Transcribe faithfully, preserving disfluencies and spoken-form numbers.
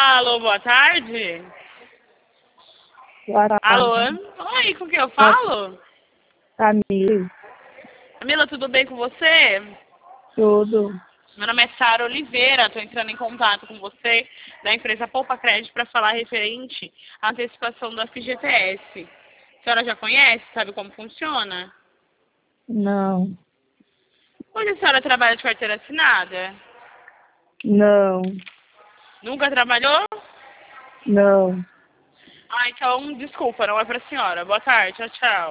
Alô, boa tarde. Boa tarde. Alô, oi, com quem eu falo? Camila. Camila, tudo bem com você? Tudo. Meu nome é Sara Oliveira, estou entrando em contato com você da empresa Poupa Crédito para falar referente à antecipação do F G T S. A senhora já conhece? Sabe como funciona? Não. Onde a senhora trabalha de carteira assinada? Não. Nunca trabalhou? Não. Ah, então, desculpa, não é para a senhora. Boa tarde, tchau, tchau.